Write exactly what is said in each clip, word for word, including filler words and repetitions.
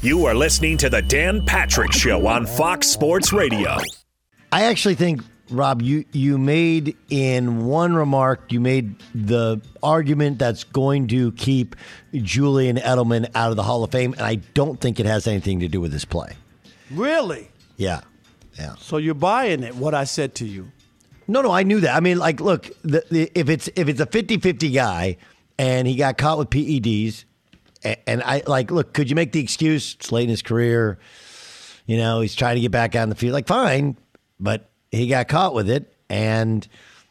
You are listening to the Dan Patrick Show on Fox Sports Radio. I actually think, Rob, you, you made in one remark, you made the argument that's going to keep Julian Edelman out of the Hall of Fame, and I don't think it has anything to do with his play. Really? Yeah. Yeah. So you're buying it, what I said to you? No, no, I knew that. I mean, like, look, the, the, if it's if it's a fifty-fifty guy and he got caught with P E Ds, and, and I, like, look, could you make the excuse, it's late in his career, you know, he's trying to get back on the field. Like, fine, but he got caught with it, and,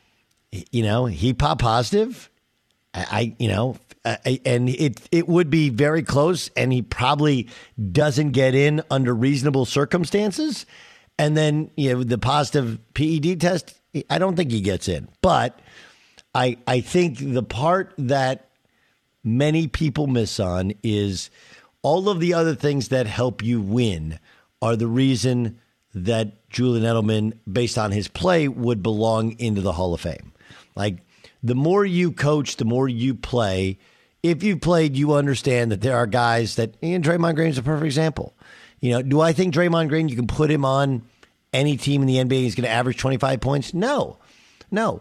you know, he popped positive. I, I you know, I, and it it would be very close, and he probably doesn't get in under reasonable circumstances. And then, you know, the positive P E D test, I don't think he gets in. But I I think the part that many people miss on is all of the other things that help you win are the reason that Julian Edelman, based on his play, would belong into the Hall of Fame. Like, the more you coach, the more you play. If you've played, you understand that there are guys that, and Draymond Green is a perfect example. You know, do I think Draymond Green, you can put him on any team in the N B A, he's going to average twenty-five points? No, no.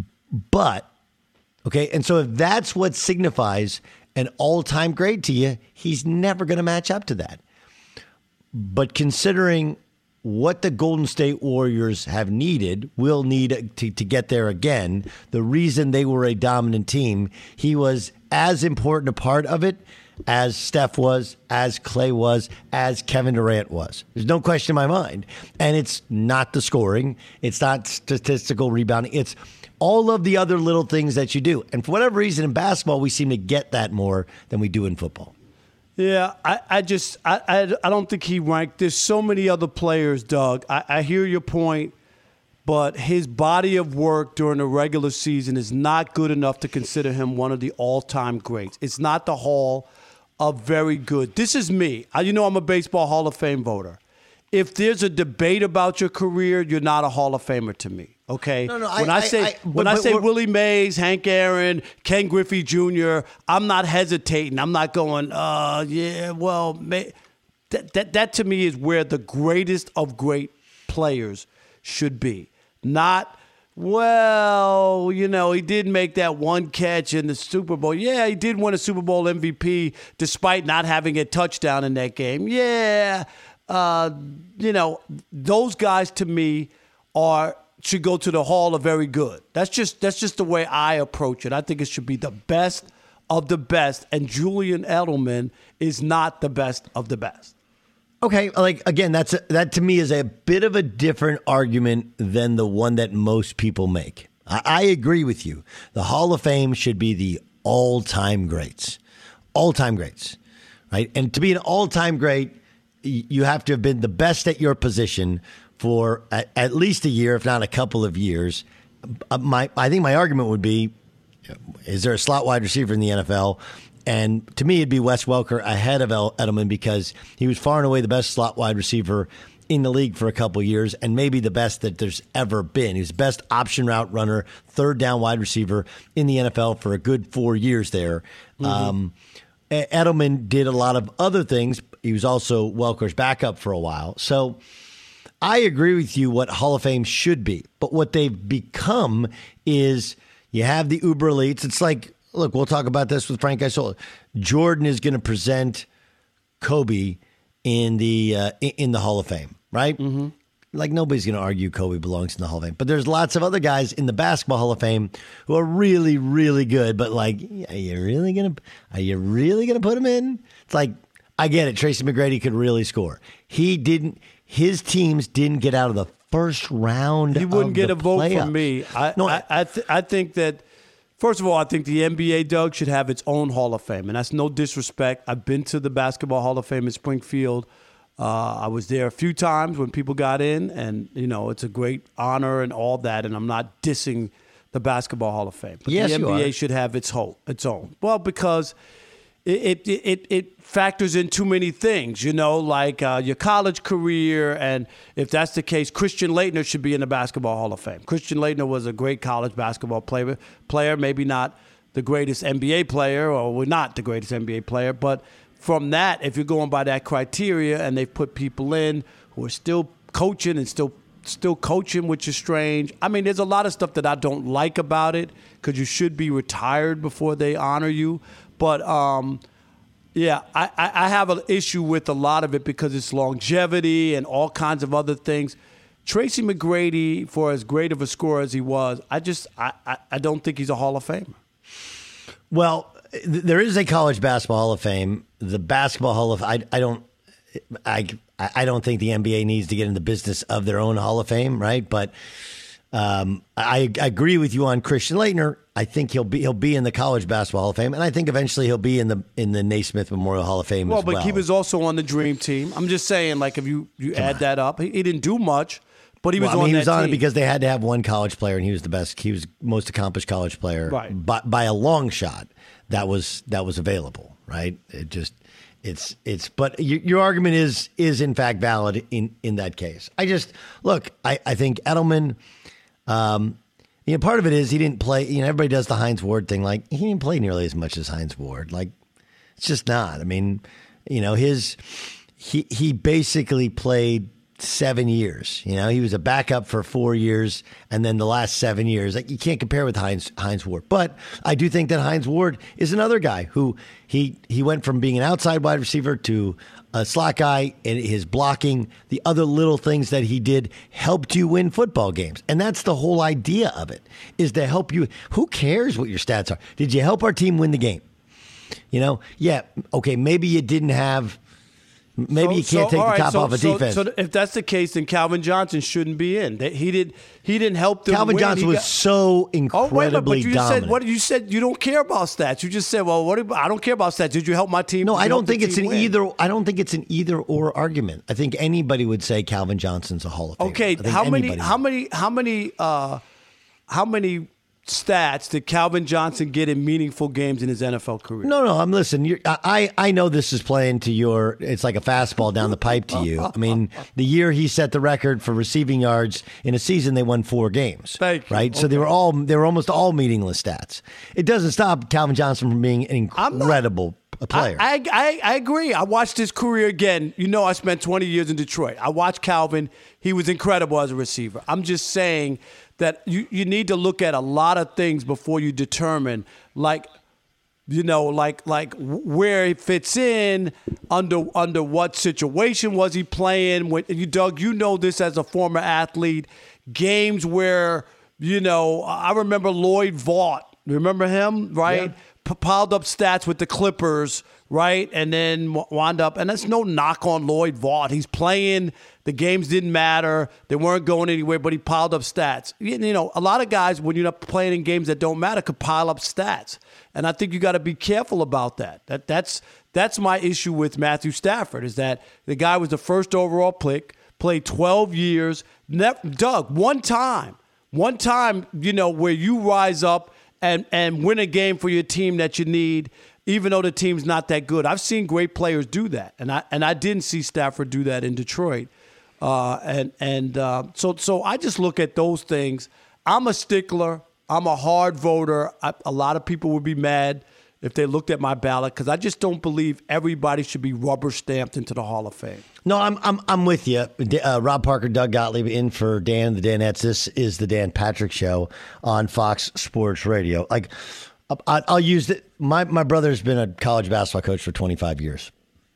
But, okay, and so if that's what signifies an all-time great to you, he's never going to match up to that. But considering what the Golden State Warriors have needed, will need to, to get there again, the reason they were a dominant team, he was as important a part of it as Steph was, as Clay was, as Kevin Durant was. There's no question in my mind. And it's not the scoring. It's not statistical rebounding. It's all of the other little things that you do. And for whatever reason, in basketball, we seem to get that more than we do in football. Yeah, I, I just I, I I don't think he ranked. There's so many other players, Doug. I, I hear your point, but his body of work during the regular season is not good enough to consider him one of the all-time greats. It's not the Hall of Very Good. This is me. I, you know I'm a Baseball Hall of Fame voter. If there's a debate about your career, you're not a Hall of Famer to me. Okay. No, no. When I, I say I, I, when but, I say Willie Mays, Hank Aaron, Ken Griffey Junior, I'm not hesitating. I'm not going. Uh, yeah. Well, may, that that that to me is where the greatest of great players should be. Not. Well, you know, he did make that one catch in the Super Bowl. Yeah, he did win a Super Bowl M V P despite not having a touchdown in that game. Yeah. Uh, you know, those guys to me are should go to the Hall of Very Good. That's just that's just the way I approach it. I think it should be the best of the best, and Julian Edelman is not the best of the best. Okay, like again, that's a, that to me is a bit of a different argument than the one that most people make. I, I agree with you. The Hall of Fame should be the all-time greats, all-time greats, right? And to be an all-time great, you have to have been the best at your position for at, at least a year, if not a couple of years. My, I think my argument would be, is there a slot wide receiver in the N F L? And to me, it'd be Wes Welker ahead of Edelman because he was far and away the best slot wide receiver in the league for a couple of years and maybe the best that there's ever been. He was the best option route runner, third down wide receiver in the N F L for a good four years there. Mm-hmm. Um, Edelman did a lot of other things. He was also Welker's backup for a while. So I agree with you what Hall of Fame should be. But what they've become is you have the uber elites. It's like, look, we'll talk about this with Frank Isola. Jordan is going to present Kobe in the uh, in the Hall of Fame, right? Mm-hmm. Like nobody's going to argue Kobe belongs in the Hall of Fame. But there's lots of other guys in the Basketball Hall of Fame who are really, really good. But like, are you really going to are you really going to put him in? It's like, I get it. Tracy McGrady could really score. He didn't. His teams didn't get out of the first round. He wouldn't of get the a vote playoffs. from me. I no, I I, th- I think that. First of all, I think the N B A, Doug, should have its own Hall of Fame, and that's no disrespect. I've been to the Basketball Hall of Fame in Springfield. Uh, I was there a few times when people got in, and you know it's a great honor and all that. And I'm not dissing the Basketball Hall of Fame, but yes, the N B A you are. should have its whole, its own. Well, because it it it, it factors in too many things, you know, like uh, your college career, and if that's the case, Christian Laettner should be in the Basketball Hall of Fame. Christian Laettner was a great college basketball player, player, maybe not the greatest N B A player, or not the greatest N B A player, but from that, if you're going by that criteria, and they've put people in who are still coaching and still still coaching, which is strange. I mean, there's a lot of stuff that I don't like about it because you should be retired before they honor you. But, um, yeah, I, I have an issue with a lot of it because it's longevity and all kinds of other things. Tracy McGrady, for as great of a scorer as he was, I just I, I, I don't think he's a Hall of Famer. Well, th- there is a college basketball Hall of Fame. The basketball Hall of I I don't I I don't think the N B A needs to get in the business of their own Hall of Fame, right? But um, I, I agree with you on Christian Laettner. I think he'll be he'll be in the college basketball Hall of Fame, and I think eventually he'll be in the in the Naismith Memorial Hall of Fame well, as well. But he was also on the Dream Team. I'm just saying, like if you you Come add on. that up, he, he didn't do much. But he was well, I mean, on he that was on team. it because they had to have one college player, and he was the best. He was most accomplished college player right. by, by a long shot. That was that was available, right? It just it's it's. But your, your argument is is in fact valid in, in that case. I just look. I, I think Edelman. Um, you know, part of it is he didn't play. You know, everybody does the Hines Ward thing. Like he didn't play nearly as much as Hines Ward. Like it's just not. I mean, you know, his he he basically played seven years. You know, he was a backup for four years, and then the last seven years, like you can't compare with Hines Hines Ward. But I do think that Hines Ward is another guy who he he went from being an outside wide receiver to a slot guy, and his blocking, the other little things that he did helped you win football games. And that's the whole idea of it, is to help you. Who cares what your stats are? Did you help our team win the game? You know, yeah, okay, maybe you didn't have. Maybe you so, can't so, take the right, top so, off of so, defense. So if that's the case, then Calvin Johnson shouldn't be in. He did. He didn't help them. Calvin win. Johnson he was got, so incredibly oh, wait a minute, but you dominant. Said, what you said? You don't care about stats. You just said, "Well, what? I don't care about stats." Did you help my team? No, Did I you don't think it's an win? either. I don't think it's an either or argument. I think anybody would say Calvin Johnson's a Hall of Famer. Okay, how many? How many? How many? Uh, how many? Stats did Calvin Johnson get in meaningful games in his N F L career? No, no, I'm listening. You're, I I know this is playing to your. It's like a fastball down the pipe to you. I mean, the year he set the record for receiving yards in a season, they won four games. Thank you. Right, okay. so they were all they were almost all meaningless stats. It doesn't stop Calvin Johnson from being an incredible not, player. I, I I agree. I watched his career again. You know, I spent twenty years in Detroit. I watched Calvin. He was incredible as a receiver. I'm just saying that you, you need to look at a lot of things before you determine, like, you know, like like where he fits in, under under what situation was he playing. When you, Doug, you know this as a former athlete. Games where, you know, I remember Lloyd Vaught. Remember him, right? Yeah. P- piled up stats with the Clippers, right? And then wound up, and that's no knock on Lloyd Vaught. He's playing. The games didn't matter. They weren't going anywhere, but he piled up stats. You, you know, a lot of guys, when you're not playing in games that don't matter, could pile up stats. And I think you got to be careful about that. That that's that's my issue with Matthew Stafford, is that the guy was the first overall pick, played twelve years. Never, Doug, one time, one time, you know, where you rise up and, and win a game for your team that you need, even though the team's not that good. I've seen great players do that, and I and I didn't see Stafford do that in Detroit. Uh, and and uh, so so I just look at those things. I'm a stickler. I'm a hard voter. I, a lot of people would be mad if they looked at my ballot, because I just don't believe everybody should be rubber stamped into the Hall of Fame. No, I'm I'm I'm with you. Uh, Rob Parker, Doug Gottlieb, in for Dan the Danettes. This is the Dan Patrick Show on Fox Sports Radio. Like, I, I'll use it. My my brother's been a college basketball coach for twenty-five years,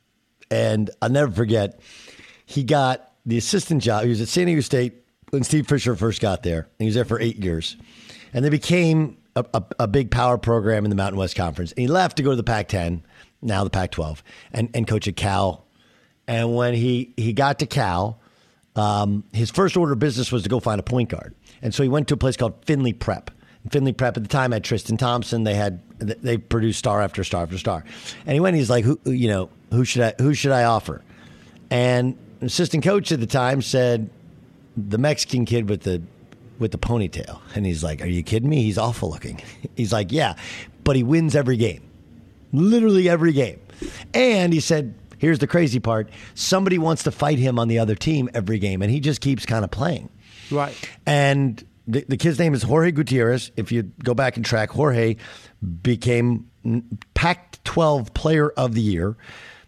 and I'll never forget. He got the assistant job. He was at San Diego State when Steve Fisher first got there. He was there for eight years. And they became a, a, a big power program in the Mountain West Conference. And he left to go to the Pac ten, now the Pac twelve, and, and coach at Cal. And when he, he got to Cal, um, his first order of business was to go find a point guard. And so he went to a place called Finley Prep. And Finley Prep at the time had Tristan Thompson. They had they produced star after star after star. And he went. He's like, who you know who should I who should I offer? And the assistant coach at the time said, the Mexican kid with the with the ponytail. And he's like, are you kidding me? He's awful looking. He's like, yeah, but he wins every game. Literally every game. And he said, here's the crazy part. Somebody wants to fight him on the other team every game, and he just keeps kind of playing. Right. And the, the kid's name is Jorge Gutierrez. If you go back and track, Jorge became Pac twelve Player of the Year.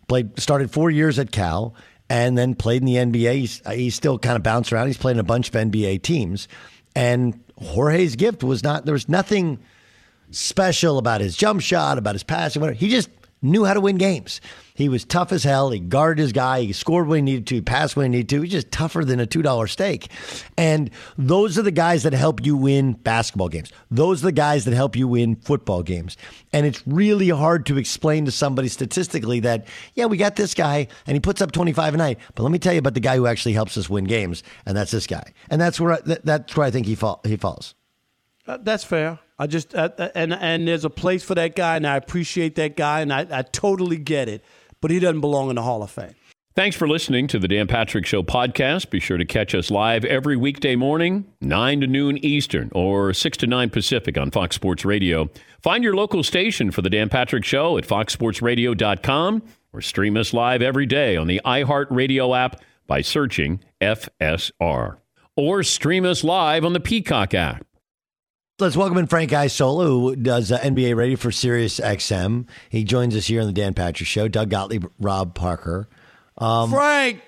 Played started four years at Cal, and then played in the N B A. He's, he's still kind of bounced around. He's played in a bunch of N B A teams. And Jorge's gift was not, there was nothing special about his jump shot, about his passing, whatever. He just knew how to win games. He was tough as hell. He guarded his guy. He scored when he needed to. He passed when he needed to. He's just tougher than a two dollar steak. And those are the guys that help you win basketball games. Those are the guys that help you win football games. And it's really hard to explain to somebody statistically that, yeah, we got this guy and he puts up twenty-five a night. But let me tell you about the guy who actually helps us win games, and that's this guy. And that's where I, that's where I think he fall, he falls. Uh, that's fair. I just uh, and and there's a place for that guy, and I appreciate that guy, and I, I totally get it. But he doesn't belong in the Hall of Fame. Thanks for listening to the Dan Patrick Show podcast. Be sure to catch us live every weekday morning, nine to noon Eastern or six to nine Pacific on Fox Sports Radio. Find your local station for the Dan Patrick Show at fox sports radio dot com or stream us live every day on the iHeartRadio app by searching F S R. Or stream us live on the Peacock app. Let's welcome in Frank Isola, who does uh, N B A radio for Sirius X M. He joins us here on the Dan Patrick Show. Doug Gottlieb, Rob Parker. Um, Frank!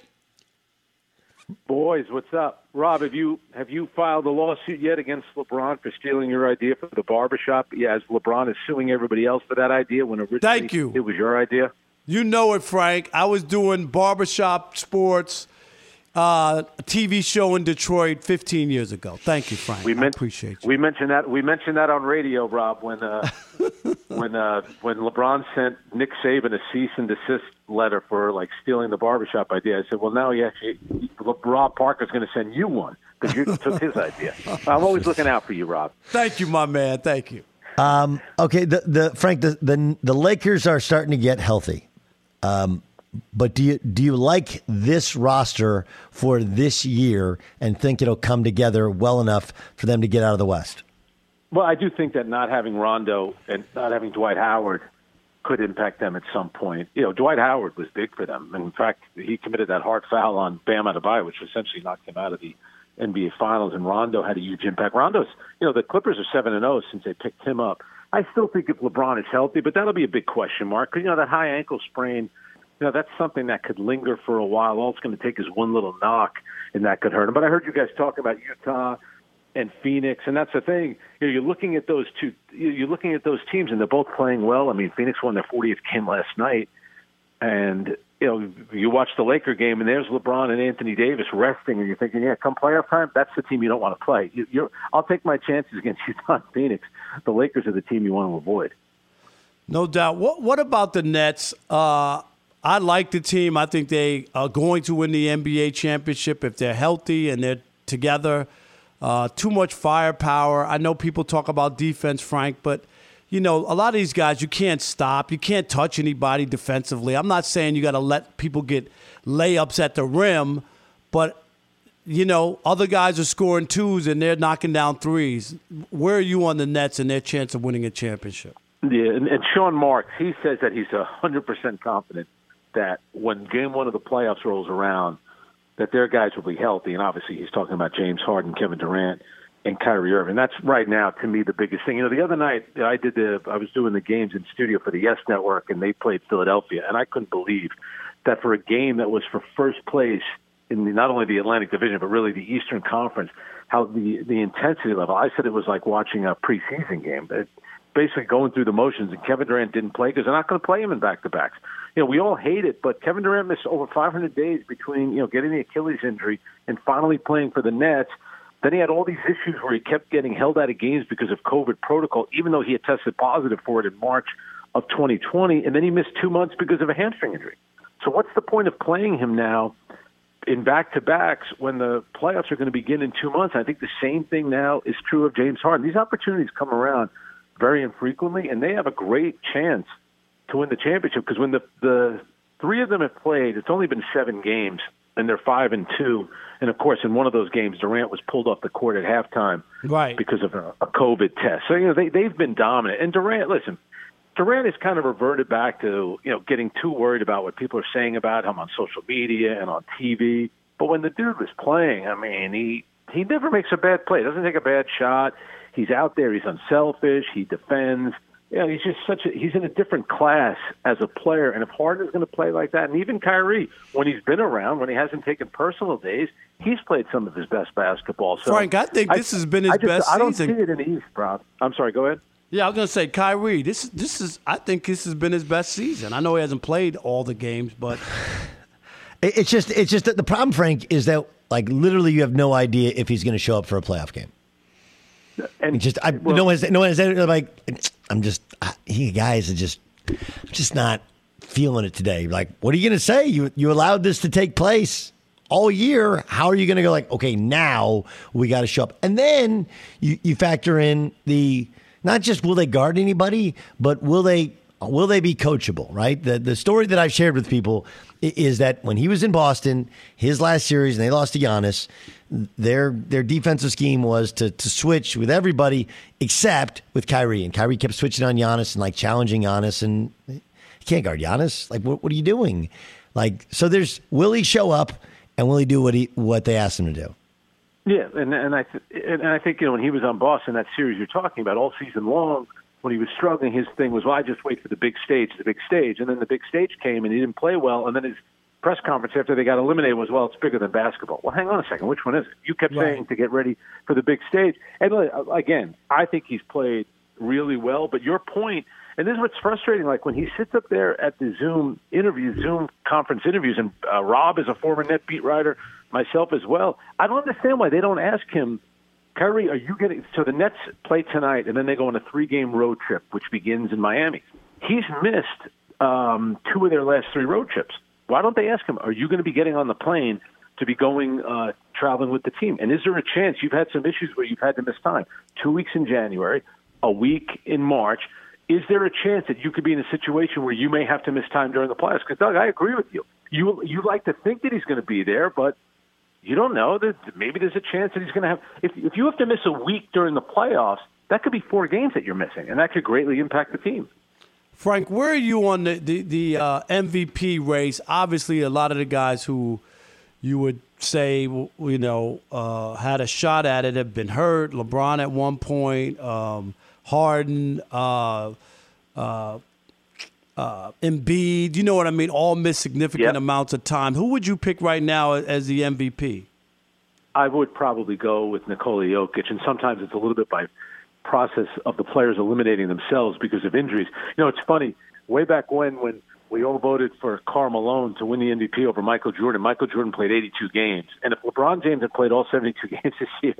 Boys, what's up? Rob, have you have you filed a lawsuit yet against LeBron for stealing your idea for the barbershop? Yeah, as LeBron is suing everybody else for that idea when originally Thank you. It was your idea? You know it, Frank. I was doing barbershop sports, uh, a T V show in Detroit fifteen years ago. Thank you, Frank. We I meant, appreciate you. We mentioned that. We mentioned that on radio, Rob, when uh, when uh, when LeBron sent Nick Saban a cease and desist letter for like stealing the barbershop idea. I said, well, now he actually, Rob Parker's going to send you one because you took his idea. I'm always looking out for you, Rob. Thank you, my man. Thank you. Um, okay, the, the Frank, the, the the Lakers are starting to get healthy. Um, but do you do you like this roster for this year and think it'll come together well enough for them to get out of the West? Well, I do think that not having Rondo and not having Dwight Howard could impact them at some point. You know, Dwight Howard was big for them. And in fact, he committed that hard foul on Bam Adebayo, which essentially knocked him out of the N B A Finals, and Rondo had a huge impact. Rondo's, you know, the Clippers are seven and oh since they picked him up. I still think if LeBron is healthy, but that'll be a big question mark. Because, you know, that high ankle sprain, you know, that's something that could linger for a while. All it's going to take is one little knock, and that could hurt him. But I heard you guys talk about Utah and Phoenix, and that's the thing. You know, you're looking at those two. You're looking at those teams, and they're both playing well. I mean, Phoenix won their fortieth game last night, and you know, you watch the Laker game, and there's LeBron and Anthony Davis resting, and you're thinking, yeah, come playoff time, that's the team you don't want to play. You, you're, I'll take my chances against Utah and Phoenix. The Lakers are the team you want to avoid. No doubt. What What about the Nets? Uh, I like the team. I think they are going to win the N B A championship if they're healthy and they're together. Uh, too much firepower. I know people talk about defense, Frank, but you know, a lot of these guys, you can't stop. You can't touch anybody defensively. I'm not saying you got to let people get layups at the rim, but, you know, other guys are scoring twos and they're knocking down threes. Where are you on the Nets and their chance of winning a championship? Yeah, and, and Sean Marks, he says that he's one hundred percent confident that when game one of the playoffs rolls around, that their guys will be healthy. And obviously he's talking about James Harden, Kevin Durant, and Kyrie Irving. That's right now, to me, the biggest thing. You know, the other night I did the, I was doing the games in studio for the Yes Network, and they played Philadelphia, and I couldn't believe that for a game that was for first place in the, not only the Atlantic Division but really the Eastern Conference, how the the intensity level. I said it was like watching a preseason game. It, basically going through the motions, and Kevin Durant didn't play because they're not going to play him in back-to-backs. You know, we all hate it, but Kevin Durant missed over five hundred days between, you know, getting the Achilles injury and finally playing for the Nets. Then he had all these issues where he kept getting held out of games because of COVID protocol, even though he had tested positive for it in March of twenty twenty, and then he missed two months because of a hamstring injury. So what's the point of playing him now in back-to-backs when the playoffs are going to begin in two months? I think the same thing now is true of James Harden. These opportunities come around very infrequently, and they have a great chance to win the championship because when the, the three of them have played, it's only been seven games, and they're five and two. And, of course, in one of those games, Durant was pulled off the court at halftime right. because of a, a COVID test. So, you know, they, they've been dominant. And Durant, listen, Durant has kind of reverted back to, you know, getting too worried about what people are saying about him on social media and on T V. But when the dude was playing, I mean, he, he never makes a bad play. Doesn't take a bad shot. He's out there. He's unselfish. He defends. Yeah, he's just such a, he's in a different class as a player. And if Harden's going to play like that, and even Kyrie, when he's been around, when he hasn't taken personal days, he's played some of his best basketball. So Frank, I think this I, has been his I just, best I don't season. see it in the East, Rob. I'm sorry, go ahead. Yeah, I was going to say Kyrie. This this is I think this has been his best season. I know he hasn't played all the games, but it's just it's just that the problem, Frank, is that like literally you have no idea if he's going to show up for a playoff game. And just I, well, no one's no one's like I'm just I, he guys are just I'm just not feeling it today. Like, what are you going to say? You you allowed this to take place all year. How are you going to go like, okay, now we got to show up? And then you, you factor in the not just will they guard anybody, but will they will they be coachable? Right. The the story that I've shared with people is that when he was in Boston, his last series, and they lost to Giannis, their their defensive scheme was to to switch with everybody except with Kyrie. And Kyrie kept switching on Giannis and like challenging Giannis, and he can't guard Giannis. Like, what what are you doing? Like, so there's will he show up and will he do what he what they asked him to do? Yeah, and and I th- and I think you know when he was on Boston, that series you're talking about all season long. When he was struggling, his thing was, well, I just wait for the big stage, the big stage. And then the big stage came, and he didn't play well. And then his press conference after they got eliminated was, well, it's bigger than basketball. Well, hang on a second. Which one is it? You kept right. saying to get ready for the big stage. And, again, I think he's played really well. But your point, and this is what's frustrating, like when he sits up there at the Zoom interviews, Zoom conference interviews, and uh, Rob is a former net beat writer, myself as well, I don't understand why they don't ask him, Kyrie, are you getting – so the Nets play tonight, and then they go on a three-game road trip, which begins in Miami. He's missed um, two of their last three road trips. Why don't they ask him, are you going to be getting on the plane to be going uh, traveling with the team? And is there a chance you've had some issues where you've had to miss time? Two weeks in January, a week in March. Is there a chance that you could be in a situation where you may have to miss time during the playoffs? Because, Doug, I agree with you. You you like to think that he's going to be there, but – you don't know. Maybe there's a chance that he's going to have if, – if you have to miss a week during the playoffs, that could be four games that you're missing, and that could greatly impact the team. Frank, where are you on the, the, the uh, M V P race? Obviously, a lot of the guys who you would say, you know, uh, had a shot at it have been hurt. LeBron at one point, um, Harden, uh, uh, Uh, Embiid, you know what I mean? All missed significant yep. amounts of time. Who would you pick right now as the M V P? I would probably go with Nikola Jokic, and sometimes it's a little bit by process of the players eliminating themselves because of injuries. You know, it's funny. Way back when, when we all voted for Karl Malone to win the M V P over Michael Jordan, Michael Jordan played eighty-two games. And if LeBron James had played all seventy-two games this year,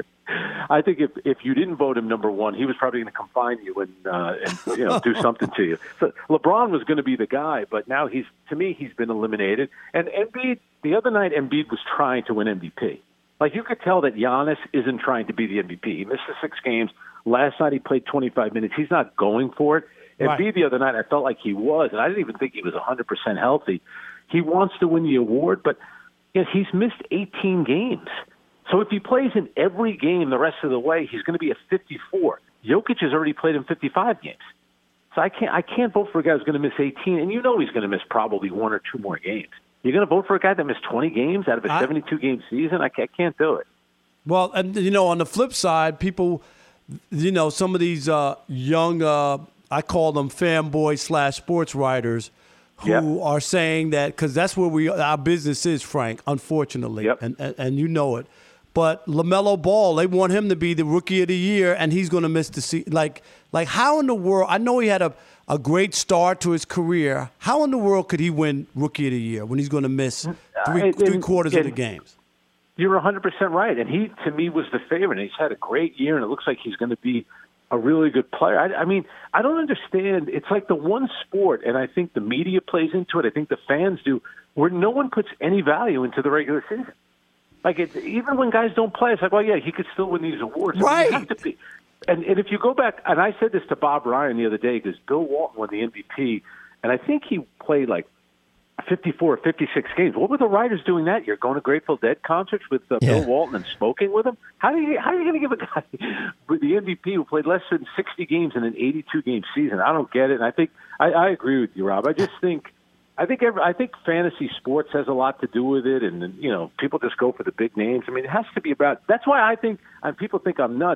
I think if, if you didn't vote him number one, he was probably going to confine you and, uh, and you know do something to you. So LeBron was going to be the guy, but now he's to me he's been eliminated. And Embiid, the other night, Embiid was trying to win M V P. Like you could tell that Giannis isn't trying to be the M V P. He missed the six games. Last night he played twenty-five minutes. He's not going for it. Right. Embiid the other night, I felt like he was, and I didn't even think he was one hundred percent healthy. He wants to win the award, but you know, he's missed eighteen games. So if he plays in every game the rest of the way, he's going to be at fifty-four. Jokic has already played in fifty-five games. So I can't I can't vote for a guy who's going to miss eighteen, and you know he's going to miss probably one or two more games. You're going to vote for a guy that missed twenty games out of a seventy-two game season? I can't, I can't do it. Well, and you know, on the flip side, people, you know, some of these uh, young, uh, I call them fanboys slash sports writers, who yep. are saying that because that's where we our business is, Frank. Unfortunately, yep. and, and and you know it. But LaMelo Ball, they want him to be the rookie of the year, and he's going to miss the season. Like, like how in the world? I know he had a. a great start to his career. How in the world could he win Rookie of the Year when he's going to miss three, and, three quarters and, of the games? You're one hundred percent right. And he, to me, was the favorite. He's had a great year, and it looks like he's going to be a really good player. I, I mean, I don't understand. It's like the one sport, and I think the media plays into it. I think the fans do, where no one puts any value into the regular season. Like, it, even when guys don't play, it's like, well, yeah, he could still win these awards. Right. I mean, you have to be. And, and if you go back, and I said this to Bob Ryan the other day, because Bill Walton won the M V P, and I think he played like fifty-four or fifty-six games. What were the writers doing that year? Going to Grateful Dead concerts with uh, yeah. Bill Walton and smoking with him? How do you how are you going to give a guy with the M V P who played less than sixty games in an eighty-two game season? I don't get it. And I think I, I agree with you, Rob. I just think I think every, I think fantasy sports has a lot to do with it, and you know people just go for the big names. I mean, it has to be about. That's why I think and people think I'm nuts.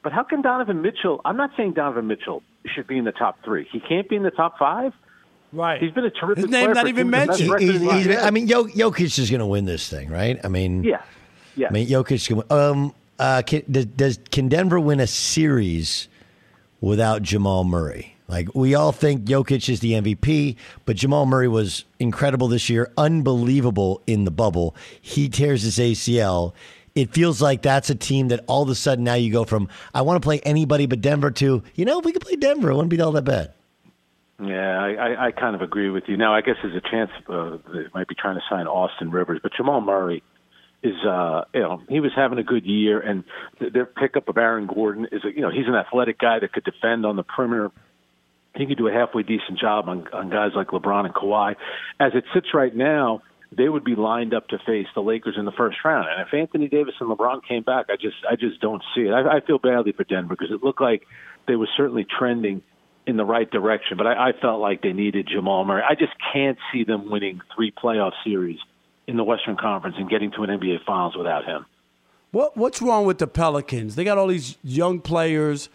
But how can Donovan Mitchell? I'm not saying Donovan Mitchell should be in the top three. He can't be in the top five. Right. He's been a terrific His name player. not even mentioned. He, he's, he's, I mean, Jokic is going to win this thing, right? I mean, yeah, yeah. I mean, Jokic can win. Um, uh, can, does, does can Denver win a series without Jamal Murray? Like, we all think Jokic is the M V P, but Jamal Murray was incredible this year, unbelievable in the bubble. He tears his A C L. It feels like that's a team that all of a sudden now you go from, I want to play anybody but Denver to, you know, if we could play Denver, it wouldn't be all that bad. Yeah, I, I, I kind of agree with you. Now, I guess there's a chance uh, they might be trying to sign Austin Rivers, but Jamal Murray is, uh, you know, he was having a good year, and th- their pickup of Aaron Gordon is, a, you know, he's an athletic guy that could defend on the perimeter. He could do a halfway decent job on, on guys like LeBron and Kawhi. As it sits right now, they would be lined up to face the Lakers in the first round. And if Anthony Davis and LeBron came back, I just I just don't see it. I, I feel badly for Denver because it looked like they were certainly trending in the right direction. But I, I felt like they needed Jamal Murray. I just can't see them winning three playoff series in the Western Conference and getting to an N B A Finals without him. What What's wrong with the Pelicans? They got all these young players.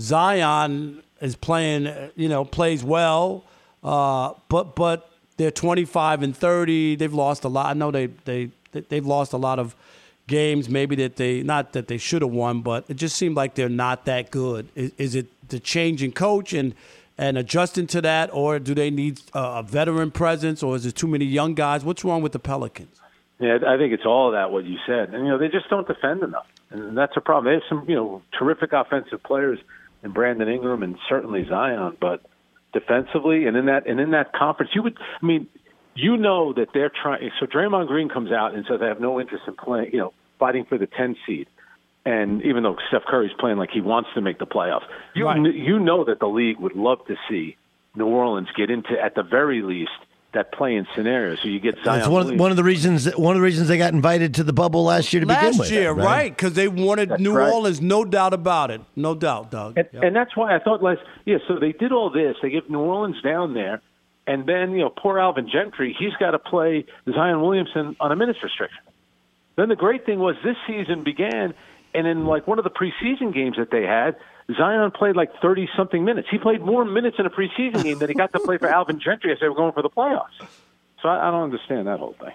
Zion is playing, you know, plays well, uh, but but. They're twenty-five and thirty. They've lost a lot. I know they they they've lost a lot of games. Maybe that they not that they should have won, but it just seemed like they're not that good. Is, is it the change in coach and and adjusting to that, or do they need a veteran presence, or is it too many young guys? What's wrong with the Pelicans? Yeah, I think it's all of that what you said, and you know they just don't defend enough, and that's a problem. They have some you know terrific offensive players in Brandon Ingram and certainly Zion, but defensively, and in that and in that conference, you would. I mean, you know that they're trying. So Draymond Green comes out and says, "I have no interest in playing, you know, fighting for the ten seed." And even though Steph Curry's playing like he wants to make the playoffs, you right. you know that the league would love to see New Orleans get into, at the very least, that play-in scenario. So you get Zion. It's one of, one of the reasons. One of the reasons they got invited to the bubble last year to last begin with. Last year, right? Because they wanted that's New right. Orleans, no doubt about it, no doubt, Doug. And, yep. and that's why I thought last. Yeah, so they did all this. They get New Orleans down there, and then you know, poor Alvin Gentry. He's got to play Zion Williamson on a minutes restriction. Then the great thing was this season began, and in like one of the preseason games that they had, Zion played like thirty-something minutes. He played more minutes in a preseason game than he got to play for Alvin Gentry as they were going for the playoffs. So I, I don't understand that whole thing.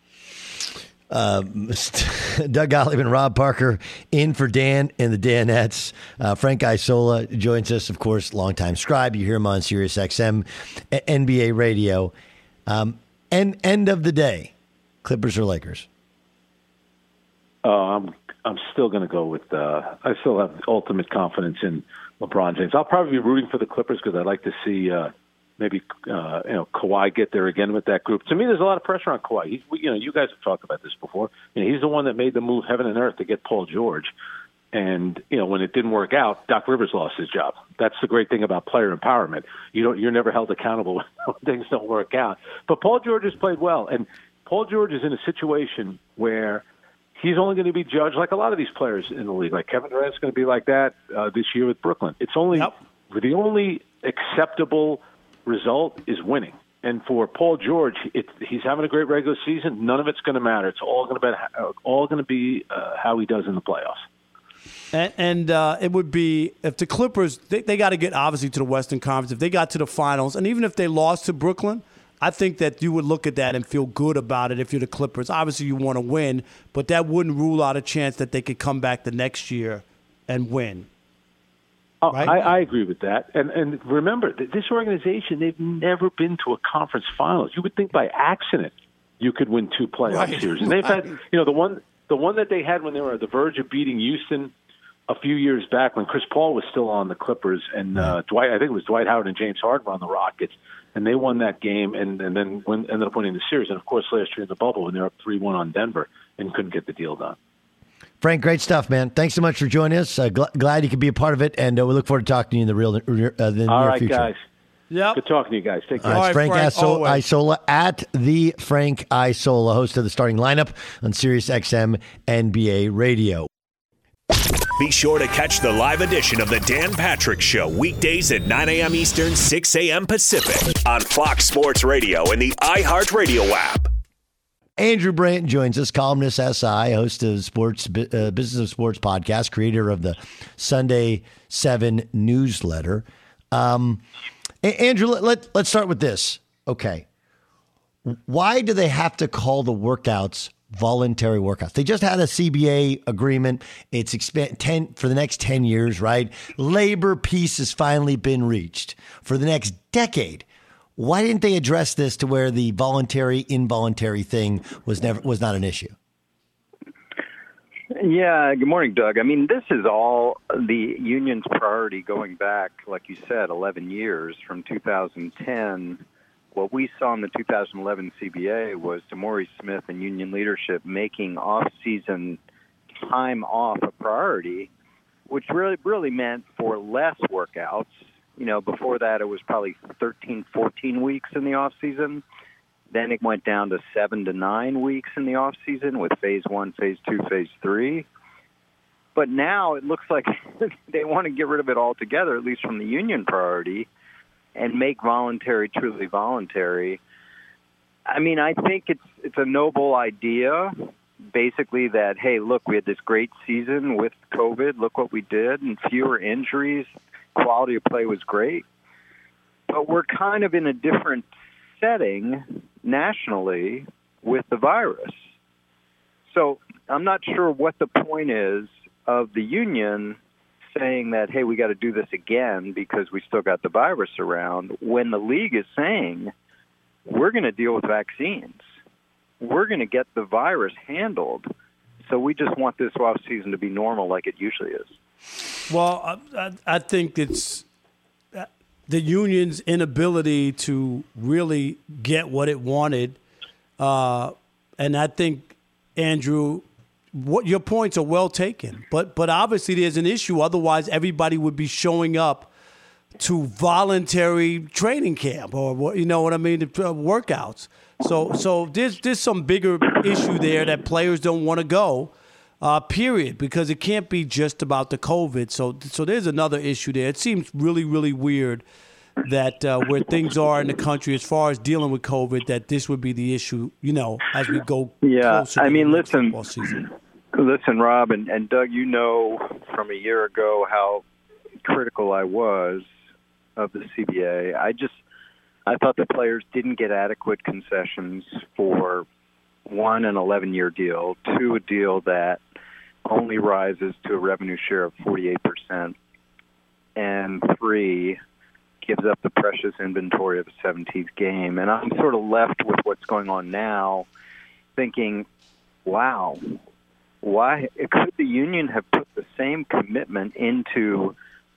Um, Doug Gottlieb and Rob Parker in for Dan and the Danettes. Uh, Frank Isola joins us, of course, longtime scribe. You hear him on Sirius X M, N B A radio. Um, and end of the day, Clippers or Lakers? Uh, I'm I'm still going to go with. Uh, I still have ultimate confidence in LeBron James. I'll probably be rooting for the Clippers because I'd like to see uh, maybe uh, you know Kawhi get there again with that group. To me, there's a lot of pressure on Kawhi. He's, you know, you guys have talked about this before. You know, he's the one that made the move heaven and earth to get Paul George. And you know, when it didn't work out, Doc Rivers lost his job. That's the great thing about player empowerment. You don't, you're never held accountable when things don't work out. But Paul George has played well, and Paul George is in a situation where he's only going to be judged like a lot of these players in the league. Like Kevin Durant's going to be like that uh, this year with Brooklyn. It's only yep. the only acceptable result is winning. And for Paul George, it, he's having a great regular season. None of it's going to matter. It's all going to be all going to be uh, how he does in the playoffs. And, and uh, it would be if the Clippers they, they got to get obviously to the Western Conference. If they got to the finals, and even if they lost to Brooklyn, I think that you would look at that and feel good about it if you're the Clippers. Obviously, you want to win, but that wouldn't rule out a chance that they could come back the next year and win. Oh, right? I, I agree with that. And and remember, this organization, they've never been to a conference finals. You would think by accident you could win two playoff Right. series. And they've Right. had, you know, the one the one that they had when they were at the verge of beating Houston a few years back when Chris Paul was still on the Clippers and uh, Dwight, I think it was Dwight Howard and James Harden were on the Rockets. And they won that game, and, and then win, ended up winning the series. And, of course, last year in the bubble when they were up three one on Denver and couldn't get the deal done. Frank, great stuff, man. Thanks so much for joining us. Uh, gl- glad you could be a part of it, and uh, we look forward to talking to you in the real uh, the All near right, future. guys. Yep. Good talking to you guys. Take care. All right, All right, Frank, Frank, Isola, always. Isola at the Frank Isola, host of the starting lineup on Sirius X M N B A Radio. Be sure to catch the live edition of the Dan Patrick Show weekdays at nine a.m. Eastern, six a.m. Pacific on Fox Sports Radio and the iHeartRadio app. Andrew Brandt joins us, columnist S I, host of sports uh, Business of Sports podcast, creator of the Sunday seven newsletter. Um, Andrew, let, let, let's start with this. Okay. Why do they have to call the workouts voluntary workouts? They just had a C B A agreement. It's expand ten for the next ten years, right? Labor peace has finally been reached for the next decade. Why didn't they address this to where the voluntary involuntary thing was never was not an issue? Yeah, good morning, Doug. I mean, this is all the union's priority going back, like you said, eleven years from two thousand ten. What we saw in the two thousand eleven C B A was DeMaurice Smith and union leadership making off-season time off a priority, which really, really meant for less workouts. You know, before that, it was probably thirteen, fourteen weeks in the off-season. Then it went down to seven to nine weeks in the off-season with phase one, phase two, phase three. But now it looks like they want to get rid of it altogether, at least from the union priority, and make voluntary truly voluntary. I mean, I think it's it's a noble idea, basically that, hey, look, we had this great season with COVID. Look what we did, and fewer injuries. Quality of play was great. But we're kind of in a different setting nationally with the virus. So I'm not sure what the point is of the union saying that, hey, we got to do this again because we still got the virus around, when the league is saying we're going to deal with vaccines. We're going to get the virus handled. So we just want this off season to be normal like it usually is. Well, I, I think it's the union's inability to really get what it wanted. Uh, and I think, Andrew, what your points are well taken. But but obviously there's an issue. Otherwise, everybody would be showing up to voluntary training camp or, you know what I mean, workouts. So so there's, there's some bigger issue there that players don't want to go. Uh, period, because it can't be just about the COVID. So, so there's another issue there. It seems really, really weird that uh, where things are in the country as far as dealing with COVID, that this would be the issue, you know, as we go yeah, closer to I mean, the next listen, football season. Listen, Rob, and, and Doug, you know from a year ago how critical I was of the C B A. I just, I thought the players didn't get adequate concessions for, one, an eleven-year deal, two, a deal that only rises to a revenue share of forty-eight percent, and three, gives up the precious inventory of a seventeenth game. And I'm sort of left with what's going on now, thinking, wow, why could the union have put the same commitment into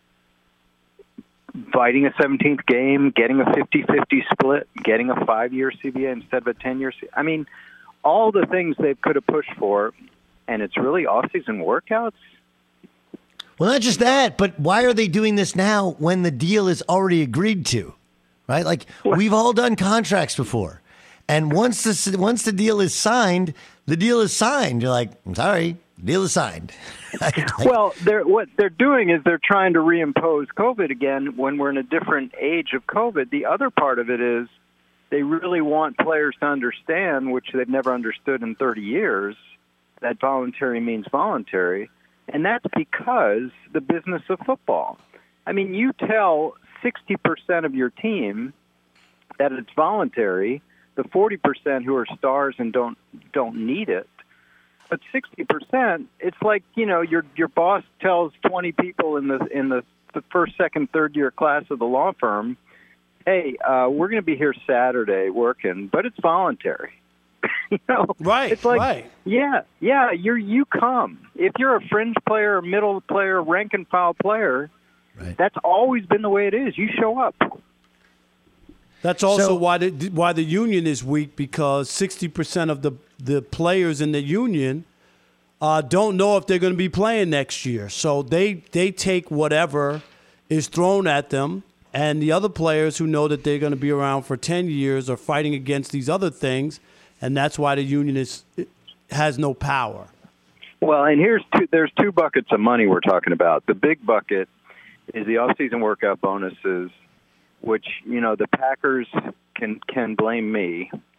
fighting a seventeenth game, getting a fifty-fifty split, getting a five-year C B A instead of a ten-year C B A? I mean, all the things they could have pushed for, and it's really off-season workouts? Well, not just that, but why are they doing this now when the deal is already agreed to, right? Like, we've all done contracts before. And once the, once the deal is signed, the deal is signed. You're like, I'm sorry, the deal is signed. Well, they're, what they're doing is they're trying to reimpose COVID again when we're in a different age of COVID. The other part of it is they really want players to understand, which they've never understood in thirty years, that voluntary means voluntary, and that's because the business of football. I mean, you tell sixty percent of your team that it's voluntary, the forty percent who are stars and don't don't need it, but sixty percent, it's like, you know, your your boss tells twenty people in the in the, the first, second, third year class of the law firm, hey, uh, we're going to be here Saturday working, but it's voluntary. You know, right, it's like, right. yeah, yeah, you're, you come. If you're a fringe player, middle player, rank and file player, right, that's always been the way it is. You show up. That's also So- why the why the union is weak, because sixty percent of the, the players in the union uh, don't know if they're going to be playing next year. So they, they take whatever is thrown at them, and the other players who know that they're going to be around for ten years are fighting against these other things, and that's why the union is has no power. Well, and here's two, there's two buckets of money we're talking about. The big bucket is the off-season workout bonuses, which, you know, the Packers can can blame me.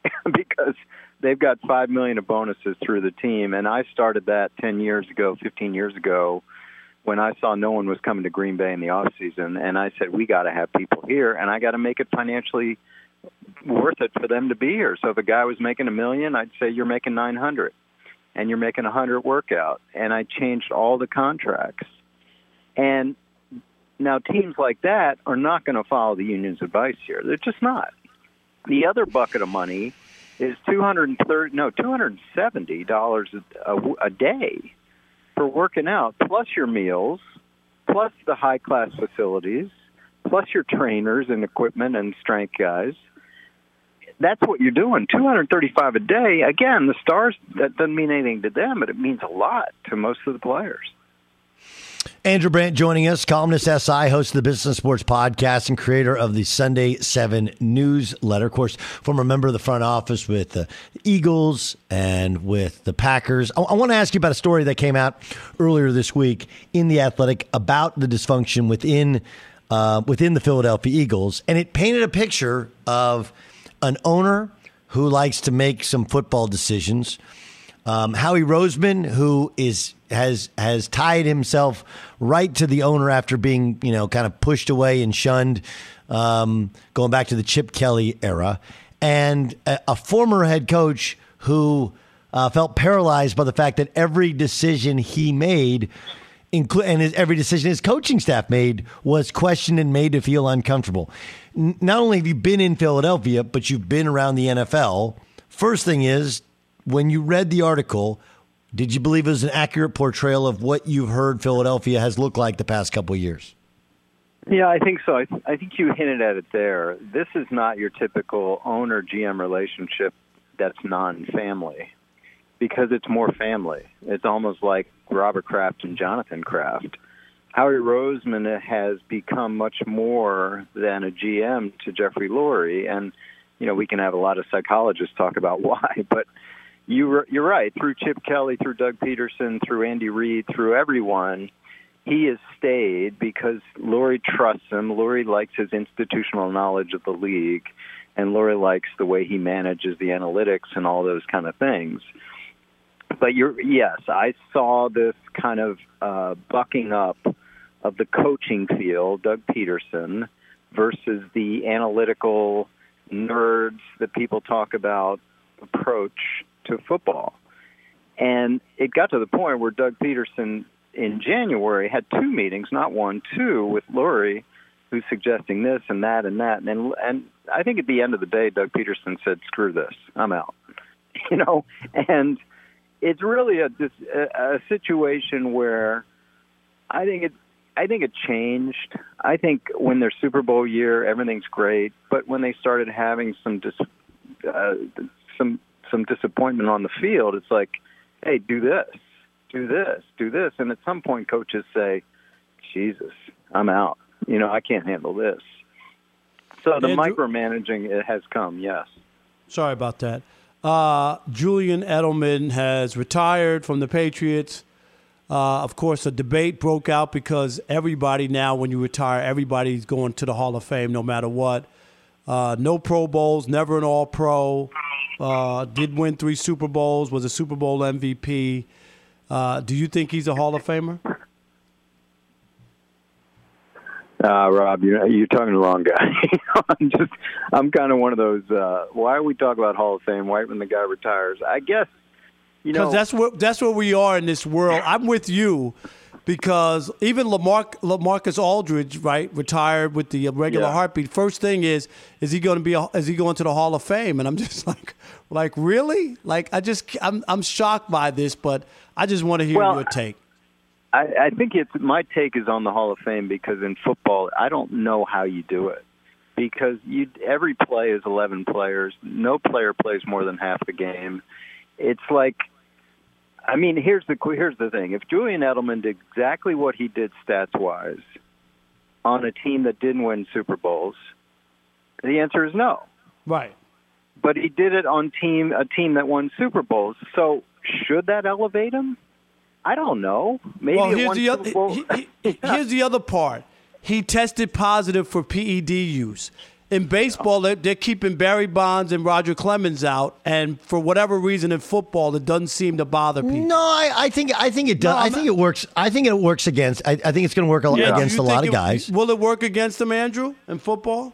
because they've got five million dollars of bonuses through the team. And I started that ten years ago, fifteen years ago, when I saw no one was coming to Green Bay in the off season. And I said, we got to have people here, and I got to make it financially worth it for them to be here. So if a guy was making a million, I'd say you're making nine hundred, and you're making a hundred workout. And I changed all the contracts. And now teams like that are not going to follow the union's advice here. They're just not. The other bucket of money is two hundred thirty, no, two hundred seventy dollars a, a, a day for working out, plus your meals, plus the high-class facilities, plus your trainers and equipment and strength guys. That's what you're doing. two hundred thirty-five dollars a day. Again, the stars, that doesn't mean anything to them, but it means a lot to most of the players. Andrew Brandt joining us, columnist S I, host of the Business Sports Podcast, and creator of the Sunday seven newsletter. Of course, former member of the front office with the Eagles and with the Packers. I, I want to ask you about a story that came out earlier this week in The Athletic about the dysfunction within uh, within the Philadelphia Eagles, and it painted a picture of an owner who likes to make some football decisions. Um, Howie Roseman, who is has has tied himself right to the owner after being, you know, kind of pushed away and shunned, um, going back to the Chip Kelly era, and a, a former head coach who uh, felt paralyzed by the fact that every decision he made, inclu- and his, every decision his coaching staff made, was questioned and made to feel uncomfortable. N- not only have you been in Philadelphia, but you've been around the N F L. First thing is, when you read the article, did you believe it was an accurate portrayal of what you've heard Philadelphia has looked like the past couple of years? Yeah, I think so. I, th- I think you hinted at it there. This is not your typical owner-G M relationship that's non-family, because it's more family. It's almost like Robert Kraft and Jonathan Kraft. Howie Roseman has become much more than a G M to Jeffrey Lurie, and you know we can have a lot of psychologists talk about why, but You, you're right. Through Chip Kelly, through Doug Peterson, through Andy Reid, through everyone, he has stayed because Lurie trusts him. Lurie likes his institutional knowledge of the league, and Lurie likes the way he manages the analytics and all those kind of things. But you're, yes, I saw this kind of uh, bucking up of the coaching field, Doug Peterson, versus the analytical nerds that people talk about approach to football. And it got to the point where Doug Peterson in January had two meetings, not one, two, with Lurie, who's suggesting this and that and that. And and I think at the end of the day, Doug Peterson said, screw this, I'm out. You know, and it's really a, a, a situation where I think it I think it changed. I think when their Super Bowl year, everything's great. But when they started having some dis, uh, some some disappointment on the field, it's like, hey, do this, do this, do this. And at some point, coaches say, Jesus, I'm out. You know, I can't handle this. So the Andrew, micromanaging it has come, yes. Sorry about that. Uh, Julian Edelman has retired from the Patriots. Uh, of course, a debate broke out because everybody now, when you retire, everybody's going to the Hall of Fame no matter what. Uh, no Pro Bowls, never an All-Pro. Uh, did win three Super Bowls, was a Super Bowl M V P. Uh, do you think he's a Hall of Famer? Uh, Rob, you're, you're talking to the wrong guy. I'm just, I'm kind of one of those. Uh, why are we talking about Hall of Fame right when the guy retires? I guess, you know, because that's what that's where we are in this world. I'm with you. Because even Lamar, LaMarcus Aldridge, right, retired with the regular yeah. heartbeat. First thing is, is he going to be? Is he going to the Hall of Fame? And I'm just like, like really? Like I just, I'm, I'm shocked by this, but I just want to hear well, your take. I, I think it's my take is on the Hall of Fame because in football, I don't know how you do it because you every play is eleven players. No player plays more than half the game. It's like. I mean, here's the here's the thing. If Julian Edelman did exactly what he did stats-wise on a team that didn't win Super Bowls, the answer is no. Right. But he did it on team a team that won Super Bowls. So should that elevate him? I don't know. Maybe well, it here's won the Super other, Bowl. he, he, yeah. Here's the other part. He tested positive for P E D use. in baseball, they're, they're keeping Barry Bonds and Roger Clemens out, and for whatever reason in football, it doesn't seem to bother people. No, I, I think I think it does. No, I think it works. I think it works against. I, I think it's going to work Yeah, against you a lot think of it- guys. Will it work against them, Andrew, in football?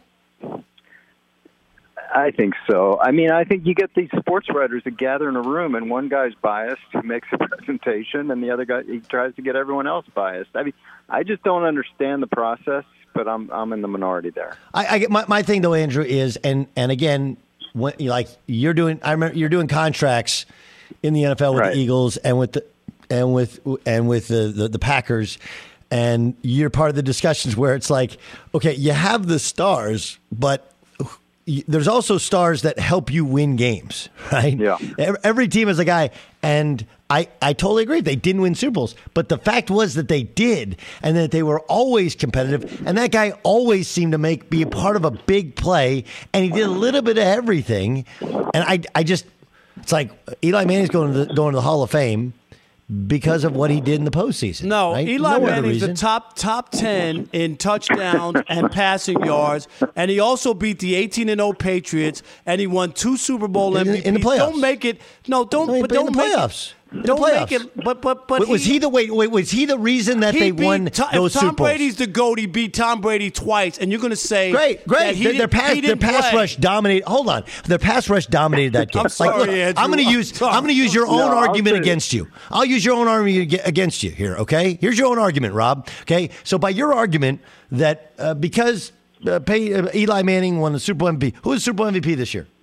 I think so. I mean, I think you get these sports writers that gather in a room, and one guy's biased, who makes a presentation, and the other guy he tries to get everyone else biased. I mean, I just don't understand the process, but I'm I'm in the minority there. I, I get my, my thing though, Andrew, is and and again, when like you're doing, I remember you're doing contracts in the N F L with Right. the Eagles and with the and with and with the, the the Packers, and you're part of the discussions where it's like, okay, you have the stars, but there's also stars that help you win games, right? Yeah. Every team has a guy, and I, I totally agree. They didn't win Super Bowls, but the fact was that they did, and that they were always competitive, and that guy always seemed to make be a part of a big play, and he did a little bit of everything. And I, I just, it's like Eli Manning's going to the, going to the Hall of Fame because of what he did in the postseason. No, right? Eli No other Manning's the reason. top top ten in touchdowns and passing yards, and he also beat the eighteen and oh Patriots, and he won two Super Bowl In the- M V Ps. in the playoffs. Don't make it. No, don't. No, but but in don't the make playoffs. it. In the Don't make playoffs. it. But but but Wait, was he the wait? Wait, was he the reason that he they beat won Tom, those if Tom Super Bowls? Brady's the GOAT, he beat Tom Brady twice, and you're going to say Great, that great. he Their, their didn't- pass, he their didn't pass play. rush dominated. Hold on, their pass rush dominated that game. I'm sorry, look, Andrew. I'm going to I'm use. sorry. I'm going to use your own No, I'll argument say- against you. I'll use your own argument ag- against you here. Okay, here's your own argument, Rob. Okay, so by your argument that uh, because uh, pay, uh, Eli Manning won the Super Bowl M V P, who is Super Bowl M V P this year?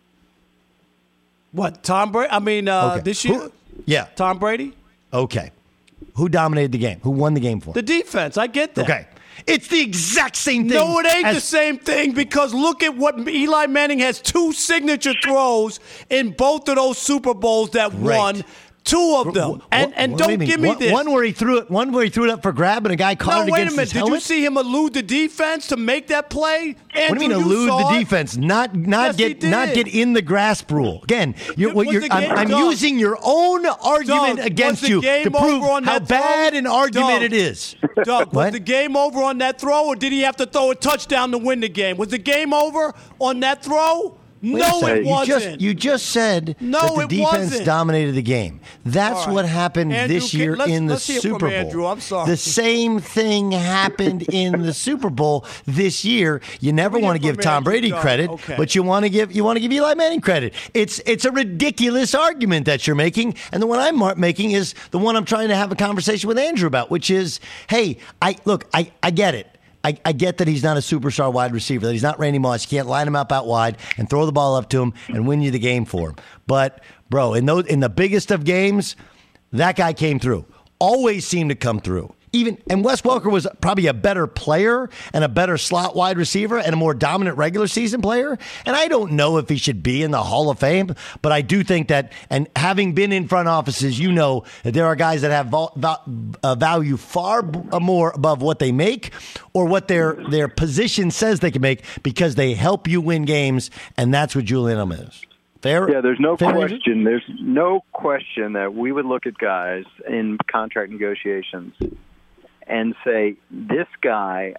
What Tom Brady? I mean, uh, Okay. this year, Who- yeah. Tom Brady, Okay, who dominated the game? Who won the game for? the him? defense. I get that. Okay, it's the exact same thing. No, it ain't as- the same thing because look at what Eli Manning has two signature throws in both of those Super Bowls that Right. won. Two of them. What- and what- and what do you don't mean? give me one, this. One where he threw it. One where he threw it up for grab and a guy caught no, it wait a against minute. his Did helmet. you see him elude the defense to make that play? Andrew, What do you mean you elude saw the it. defense? Not not Yes, he get not did. get in the grasp rule. Again, you're, It what was you're, the I'm, game- I'm Doug. using your own argument Doug, against was the you game to prove over on how that throw? bad an argument Doug. it is. Doug, was What? the game over on that throw, or did he have to throw a touchdown to win the game? Was the game over on that throw? Wait a No, second. it you wasn't. Just, you just said No, that the it defense wasn't. dominated the game. That's All right. what happened Andrew, this can- year let's- in the let's hear from Super Bowl. Andrew. I'm sorry. The same thing happened in the Super Bowl this year. You never We want to hear give from Tom Andrew, Brady Doug. credit, Okay. but you want to give you want to give Eli Manning credit. It's it's a ridiculous argument that you're making, and the one I'm mar- making is the one I'm trying to have a conversation with Andrew about, which is, hey, I look, I, I get it. I, I get that he's not a superstar wide receiver, that he's not Randy Moss. You can't line him up out wide and throw the ball up to him and win you the game for him. But, bro, in those in the biggest of games, that guy came through. Always seemed to come through. Even and Wes Welker was probably a better player and a better slot wide receiver and a more dominant regular season player. And I don't know if he should be in the Hall of Fame, but I do think that, and having been in front offices, you know that there are guys that have vol- val- uh, value far b- uh, more above what they make or what their their position says they can make because they help you win games, and that's what Julian Edelman is. Fair? Yeah, there's no Fair, Andrew? question. There's no question that we would look at guys in contract negotiations and say, this guy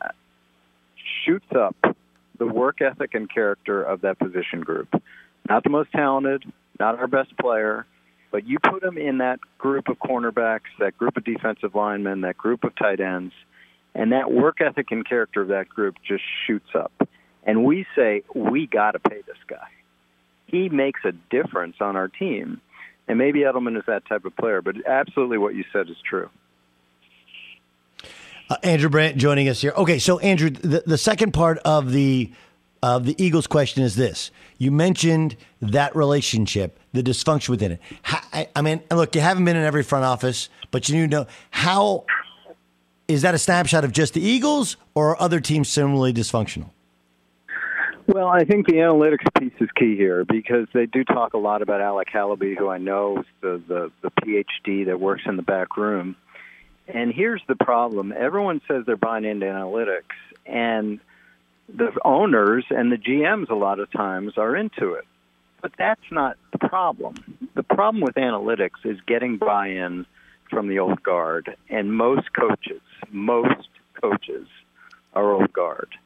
shoots up the work ethic and character of that position group. Not the most talented, not our best player, but you put him in that group of cornerbacks, that group of defensive linemen, that group of tight ends, and that work ethic and character of that group just shoots up. And we say, we got to pay this guy. He makes a difference on our team. And maybe Edelman is that type of player, but absolutely what you said is true. Uh, Andrew Brandt joining us here. Okay, so Andrew, the, the second part of the of the Eagles question is this: you mentioned that relationship, the dysfunction within it. How, I, I mean, look, you haven't been in every front office, but you know how is that a snapshot of just the Eagles, or are other teams similarly dysfunctional? Well, I think the analytics piece is key here because they do talk a lot about Alec Halaby, who I know is the, the, the P H D that works in the back room. And here's the problem. Everyone says they're buying into analytics, and the owners and the G Ms a lot of times are into it. But that's not the problem. The problem with analytics is getting buy-in from the old guard, and most coaches, most coaches are old guard.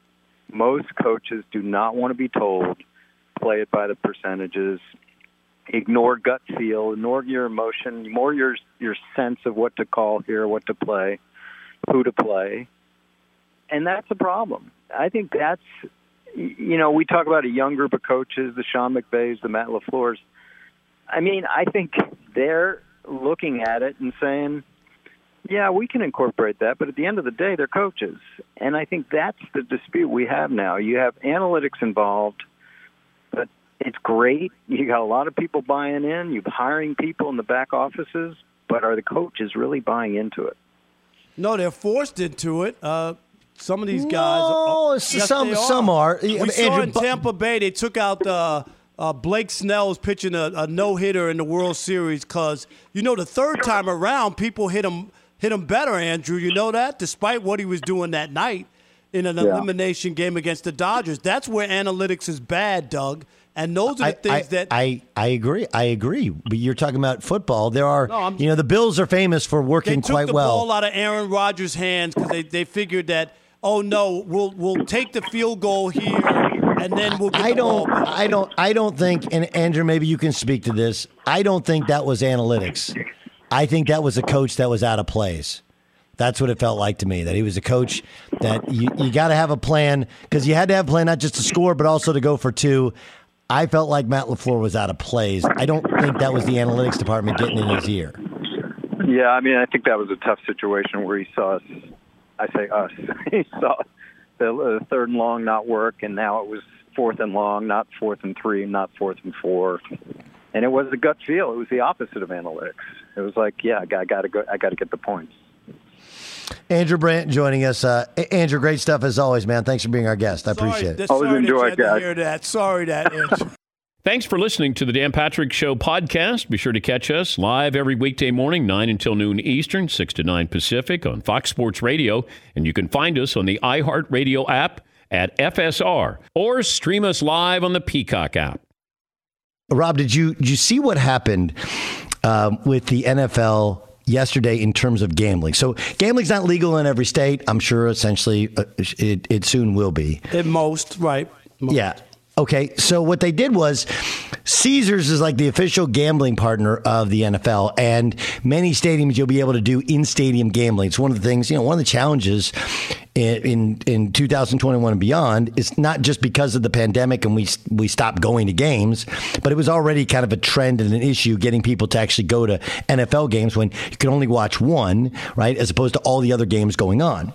Most coaches do not want to be told, play it by the percentages, ignore gut feel, ignore your emotion, more your your sense of what to call here, what to play, who to play. And that's a problem. I think that's, you know, we talk about a young group of coaches, the Sean McVays, the Matt LaFleurs. I mean, I think they're looking at it and saying, yeah, we can incorporate that, but at the end of the day, they're coaches. And I think that's the dispute we have now. You have analytics involved, but it's great. You got a lot of people buying in. You're hiring people in the back offices, but are the coaches really buying into it? No, they're forced into it. Uh, some of these guys. No, are, yes, yes, some they are. some are. We Andrew, saw in but- Tampa Bay, they took out uh, uh, Blake Snell's pitching a, a no-hitter in the World Series because, you know, the third time around, people hit him hit him better, Andrew. You know that? Despite what he was doing that night in an Yeah. elimination game against the Dodgers. That's where analytics is bad, Doug. And those are the I, things I, that I, I agree. I agree. But you're talking about football. There are, No, I'm- you know, the Bills are famous for they working took quite the well. ball out of Aaron Rodgers' hands because they, they figured that, oh no, we'll we'll take the field goal here and then we'll get I the ball don't. back. I don't. I don't think. And Andrew, maybe you can speak to this. I don't think that was analytics. I think that was a coach that was out of place. That's what it felt like to me. That he was a coach that you you got to have a plan because you had to have a plan not just to score but also to go for two. I felt like Matt LaFleur was out of plays. I don't think that was the analytics department getting in his ear. Yeah, I mean, I think that was a tough situation where he saw us. I say us. He saw the uh, third and long not work, and now it was fourth and long, not fourth and three, not fourth and four. And it was a gut feel. It was the opposite of analytics. It was like, yeah, I got to go. I got to get the points. Andrew Brandt joining us. Uh, Andrew, great stuff as always, man. Thanks for being our guest. I Sorry, appreciate it. Sorry Always that you enjoy had it, to guys. hear that. Sorry that, Andrew. Thanks for listening to the Dan Patrick Show podcast. Be sure to catch us live every weekday morning, nine until noon Eastern, six to nine Pacific on Fox Sports Radio. And you can find us on the iHeartRadio app at F S R or stream us live on the Peacock app. Rob, did you did you see what happened um, with the N F L yesterday in terms of gambling? So gambling's not legal in every state. I'm sure essentially uh, it, it soon will be. At most, right. Most. Yeah. Okay, so what they did was Caesars is like the official gambling partner of the N F L, and many stadiums you'll be able to do in-stadium gambling. It's one of the things, you know, one of the challenges in in, in two thousand twenty-one and beyond is not just because of the pandemic and we we stopped going to games, but it was already kind of a trend and an issue getting people to actually go to N F L games when you can only watch one, right, as opposed to all the other games going on.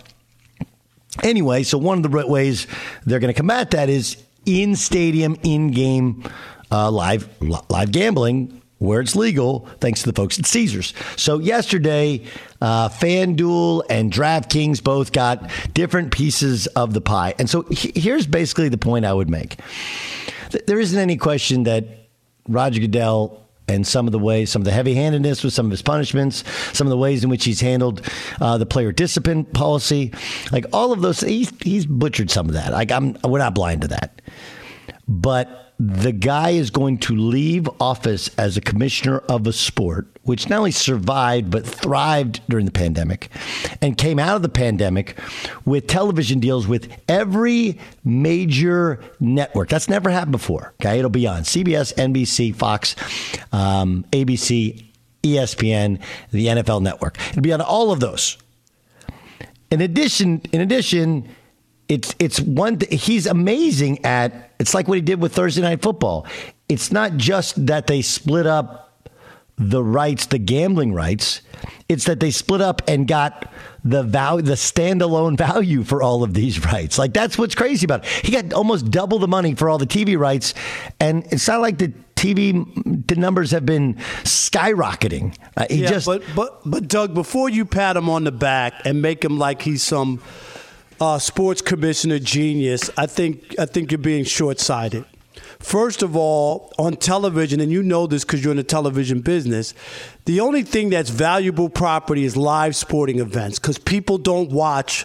Anyway, so one of the ways they're going to combat that is in-stadium, in-game uh, live live gambling where it's legal, thanks to the folks at Caesars. So yesterday, uh, FanDuel and DraftKings both got different pieces of the pie. And so he- here's basically the point I would make. There isn't any question that Roger Goodell and some of the ways, some of the heavy-handedness with some of his punishments, some of the ways in which he's handled uh, the player discipline policy, like all of those, he's, he's butchered some of that. Like I'm, we're not blind to that. But the guy is going to leave office as a commissioner of a sport, which not only survived but thrived during the pandemic and came out of the pandemic with television deals with every major network. That's never happened before. Okay, it'll be on C B S, N B C, Fox, um, A B C, E S P N, the N F L Network. It'll be on all of those. In addition, in addition, it's it's one. Th- he's amazing at. It's like what he did with Thursday Night Football. It's not just that they split up the rights, the gambling rights. It's that they split up and got the value, the standalone value for all of these rights. Like that's what's crazy about it. He got almost double the money for all the T V rights, and it's not like the T V the numbers have been skyrocketing. Uh, he yeah, just, but but but Doug, before you pat him on the back and make him like he's some uh, sports commissioner genius, I think I think you're being short-sighted. First of all, on television, and you know this because you're in the television business, the only thing that's valuable property is live sporting events because people don't watch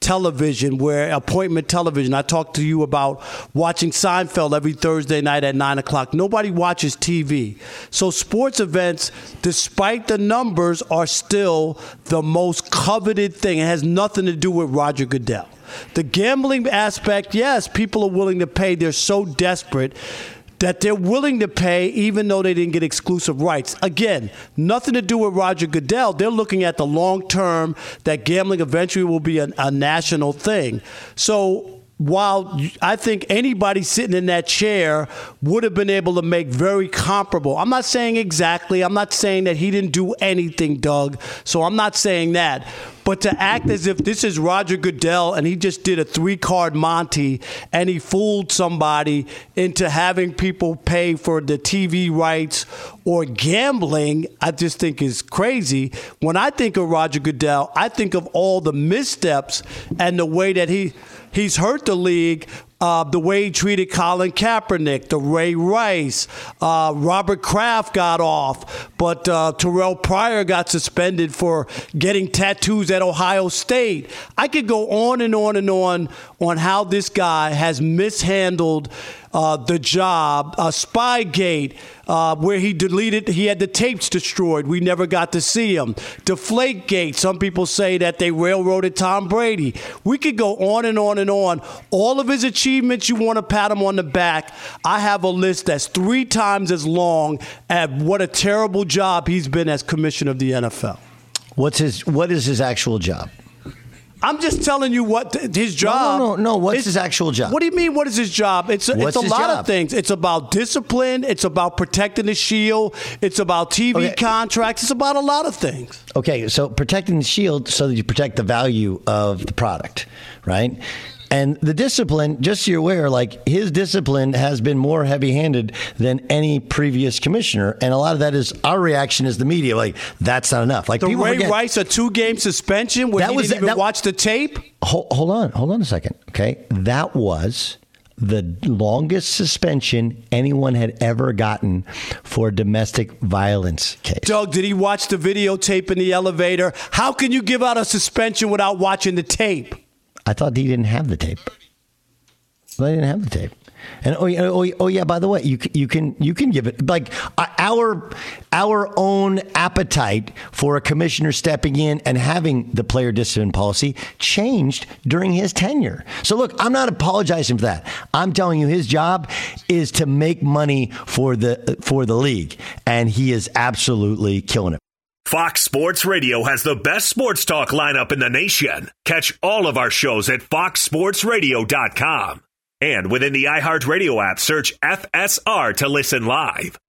television, where appointment television. I talked to you about watching Seinfeld every Thursday night at nine o'clock. Nobody watches T V. So sports events, despite the numbers, are still the most coveted thing. It has nothing to do with Roger Goodell. The gambling aspect, yes, people are willing to pay. They're so desperate that they're willing to pay even though they didn't get exclusive rights. Again, nothing to do with Roger Goodell. They're looking at the long term, that gambling eventually will be a, a national thing. So while I think anybody sitting in that chair would have been able to make very comparable. I'm not saying exactly. I'm not saying that he didn't do anything, Doug. So I'm not saying that. But to act as if this is Roger Goodell and he just did a three-card Monty and he fooled somebody into having people pay for the T V rights or gambling, I just think is crazy. When I think of Roger Goodell, I think of all the missteps and the way that he he's hurt the league. Uh, the way he treated Colin Kaepernick, the Ray Rice, uh, Robert Kraft got off, but uh, Terrell Pryor got suspended for getting tattoos at Ohio State. I could go on and on and on on how this guy has mishandled uh, the job. Uh, Spygate, uh, where he deleted, he had the tapes destroyed. We never got to see him. Deflategate, some people say that they railroaded Tom Brady. We could go on and on and on. All of his achievements, you want to pat him on the back. I have a list that's three times as long at what a terrible job he's been as commissioner of the N F L. What's his? What is his actual job? I'm just telling you what th- his job. No, no, no. no. What's his actual job? What do you mean? What is his job? It's a, it's a lot job? of things. It's about discipline. It's about protecting the shield. It's about T V okay. contracts. It's about a lot of things. Okay, so protecting the shield so that you protect the value of the product, right? And the discipline, just so you're aware, like his discipline has been more heavy-handed than any previous commissioner, and a lot of that is our reaction as the media, like that's not enough. Like the people Ray forget, Rice a two-game suspension where that he was, didn't even that, watch the tape. Hold, hold on, hold on a second. Okay, that was the longest suspension anyone had ever gotten for a domestic violence case. Doug, did he watch the videotape in the elevator? How can you give out a suspension without watching the tape? I thought he didn't have the tape. I didn't have the tape. And oh, oh, oh yeah. By the way, you you can you can give it like our our own appetite for a commissioner stepping in and having the player discipline policy changed during his tenure. So look, I'm not apologizing for that. I'm telling you, his job is to make money for the for the league, and he is absolutely killing it. Fox Sports Radio has the best sports talk lineup in the nation. Catch all of our shows at fox sports radio dot com. And within the iHeartRadio app, search F S R to listen live.